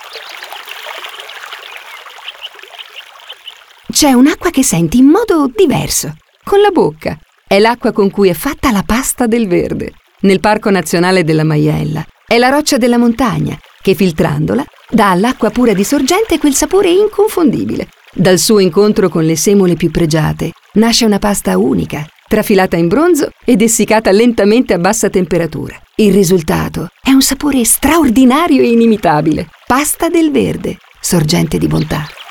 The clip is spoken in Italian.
C'è un'acqua che senti in modo diverso, con la bocca. È l'acqua con cui è fatta la pasta del verde. Nel Parco Nazionale della Maiella è la roccia della montagna che, filtrandola, dà all'acqua pura di sorgente quel sapore inconfondibile. Dal suo incontro con le semole più pregiate nasce una pasta unica, trafilata in bronzo ed essiccata lentamente a bassa temperatura. Il risultato è un sapore straordinario e inimitabile. Pasta del verde, sorgente di bontà.